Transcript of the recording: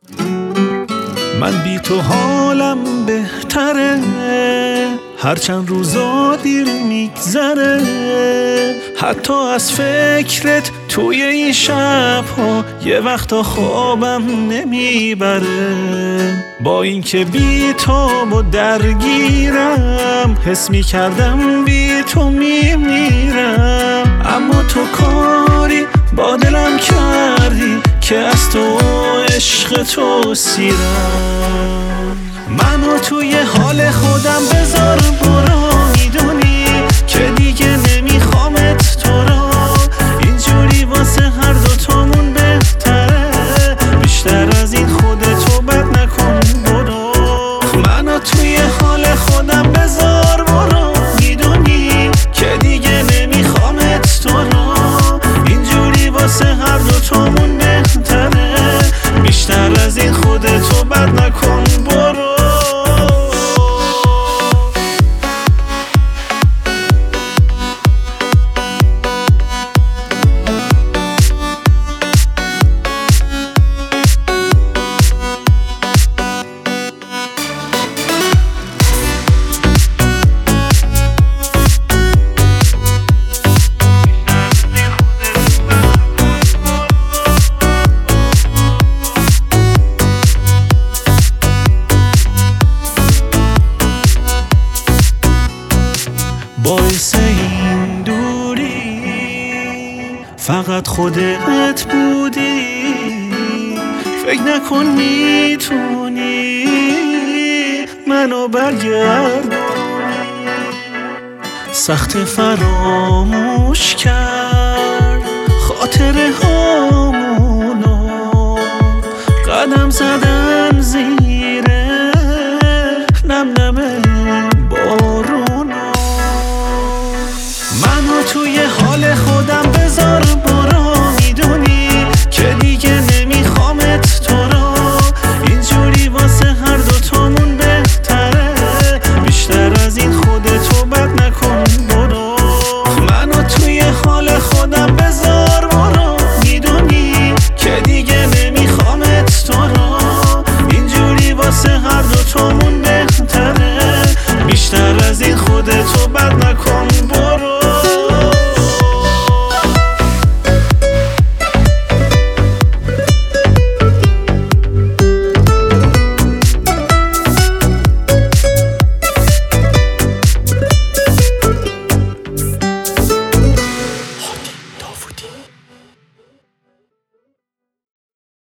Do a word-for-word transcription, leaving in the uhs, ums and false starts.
من بی تو حالم بهتره، هرچند روزا دیر میگذره، حتی از فکرت توی این شبها یه وقتا خوابم نمیبره. با اینکه بی تو و درگیرم، حس میکردم بی تو میمیرم، اما تو کاری با دلم کردی که از تو عشق تو سیرم. منو توی حال خودم بذار برو، میدونی که دیگه نمیخوامت تو را، اینجوری واسه هر دوتامون بهتره، بیشتر از این خودتو بد نکن برو. منو توی حال خودم بذار برو، میدونی که دیگه نمیخوامت تو را، اینجوری واسه هر دوتامون بهتره، بیشتر از این خودتو بد نکن برو. باعث این دوری فقط خودت بودی، فکر نکن میتونی منو برگردونی. سخت فراموش کرد خاطره هامونو، قدم زدم